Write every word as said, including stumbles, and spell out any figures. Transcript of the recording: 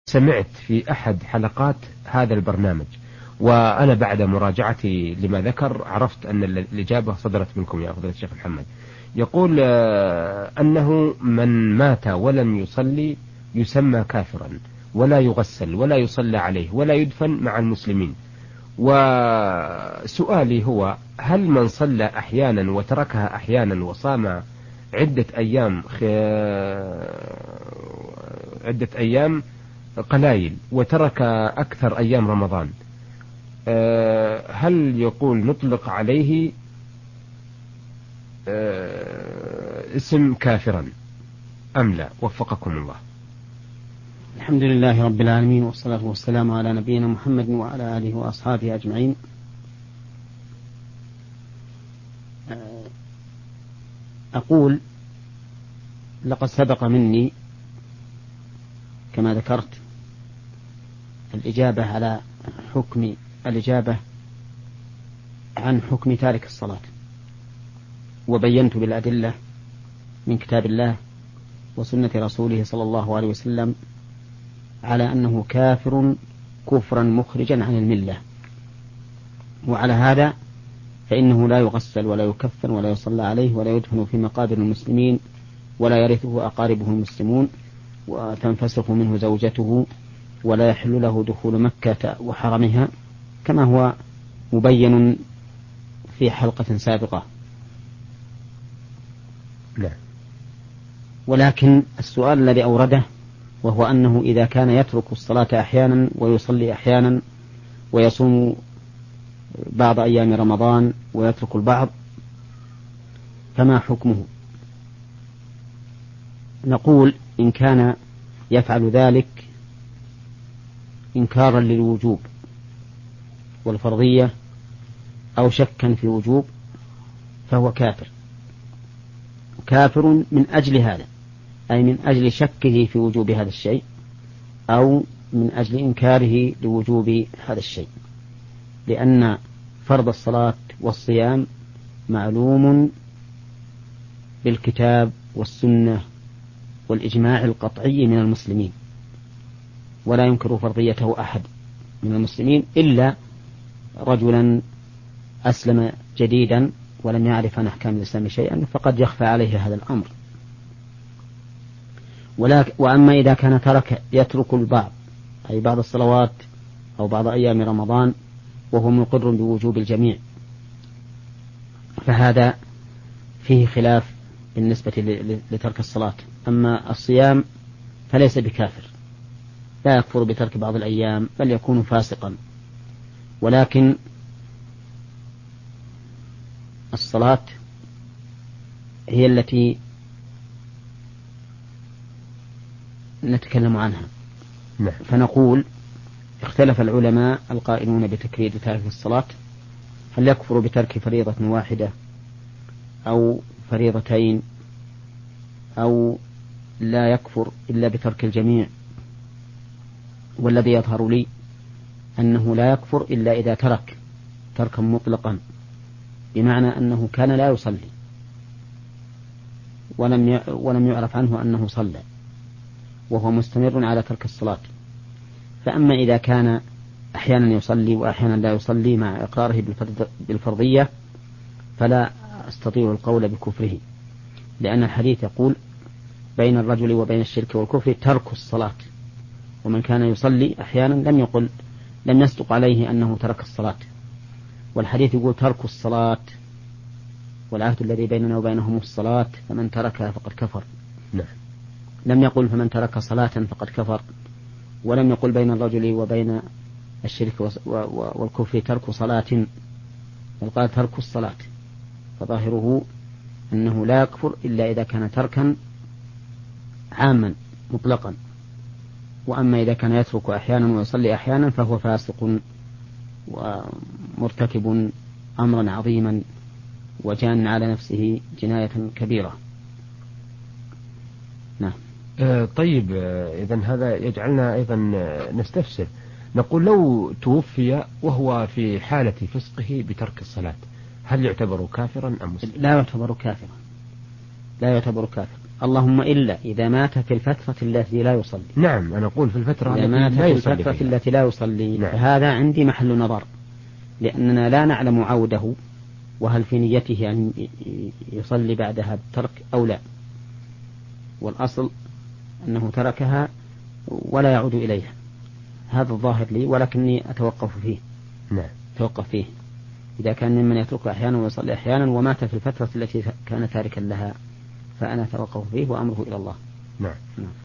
سمعت في أحد حلقات هذا البرنامج، وأنا بعد مراجعتي لما ذكر عرفت أن الإجابة صدرت منكم يا فضيلة الشيخ محمد. يقول أنه من مات ولم يصلي يسمى كافرا، ولا يغسل ولا يصلى عليه ولا يدفن مع المسلمين. وسؤالي هو: هل من صلى أحيانا وتركها أحيانا وصام عدة أيام عدة أيام قلائل وترك أكثر أيام رمضان، هل يقول نطلق عليه اسم كافرا أم لا؟ وفقكم الله. الحمد لله رب العالمين، والصلاة والسلام على نبينا محمد وعلى آله وأصحابه أجمعين. أقول لقد سبق مني كما ذكرت الإجابة على حكم الإجابة عن حكم تارك الصلاة، وبينت بالأدلة من كتاب الله وسنة رسوله صلى الله عليه وسلم على أنه كافر كفرا مخرجا عن الملة. وعلى هذا فإنه لا يغسل ولا يكفن ولا يصلى عليه ولا يدفن في مقابر المسلمين ولا يرثه أقاربه المسلمون، وتنفسخ منه زوجته، ولا يحل له دخول مكة وحرمها كما هو مبين في حلقة سابقة. لا. ولكن السؤال الذي أورده وهو أنه إذا كان يترك الصلاة أحيانا ويصلي أحيانا ويصوم بعض أيام رمضان ويترك البعض فما حكمه؟ نقول إن كان يفعل ذلك إنكارا للوجوب والفرضية أو شكا في الوجوب فهو كافر كافر من أجل هذا، أي من أجل شكه في وجوب هذا الشيء أو من أجل إنكاره لوجوب هذا الشيء، لأن فرض الصلاة والصيام معلوم بالكتاب والسنة والإجماع القطعي من المسلمين، ولا ينكر فرضيته أحد من المسلمين إلا رجلا أسلم جديدا ولم يعرف عن أحكام الإسلام شيئا فقد يخفى عليه هذا الأمر. ولكن وأما إذا كان ترك يترك البعض أي بعض الصلوات أو بعض أيام رمضان وهو مقر بوجوب الجميع فهذا فيه خلاف بالنسبة لترك الصلاة. أما الصيام فليس بكافر، لا يكفر بترك بعض الأيام بل يكون فاسقا، ولكن الصلاة هي التي نتكلم عنها. فنقول اختلف العلماء القائلون بتكفير تارك الصلاة هل يكفر بترك فريضة واحدة أو فريضتين أو لا يكفر إلا بترك الجميع. والذي يظهر لي أنه لا يكفر إلا إذا ترك تركا مطلقا، بمعنى أنه كان لا يصلي ولم ولم يعرف عنه أنه صلى وهو مستمر على ترك الصلاة. فأما إذا كان أحيانا يصلي وأحيانا لا يصلي مع إقراره بالفرضية فلا أستطيع القول بكفره، لأن الحديث يقول بين الرجل وبين الشرك والكفر ترك الصلاة، ومن كان يصلي أحيانا لم يقل لم يصدق عليه أنه ترك الصلاة، والحديث يقول ترك الصلاة والعهد الذي بيننا وبينهم الصلاة فمن تركها فقد كفر. نعم. لم يقل فمن ترك صلاة فقد كفر، ولم يقل بين الرجل وبين الشرك والكفر ترك صلاة، بل قال ترك الصلاة، فظاهره أنه لا يكفر إلا إذا كان تركا عاما مطلقا. وأما إذا كان يترك أحيانا ويصلي أحيانا فهو فاسق ومرتكب أمرا عظيما وجان على نفسه جناية كبيرة. نعم. آه طيب، آه إذن هذا يجعلنا أيضا نستفسر، نقول لو توفي وهو في حالة فسقه بترك الصلاة هل يعتبر كافرا أم مسلم؟ لا يعتبر كافرا، لا يعتبر كافرا. اللهم إلا إذا مات في الفترة التي لا يصلي. نعم أنا أقول في الفترة إذا التي مات لا في يصلي الفترة فيها. التي لا يصلي. نعم. فهذا عندي محل نظر، لأننا لا نعلم عوده وهل في نيته أن يصلي بعدها بترك أو لا، والأصل أنه تركها ولا يعود إليها. هذا الظاهر لي، ولكني أتوقف فيه. نعم. أتوقف فيه إذا كان ممن يترك أحيانا ويصلي أحيانا ومات في الفترة التي كان تاركا لها، فأنا أتوقف فيه وأمره إلى الله. نعم.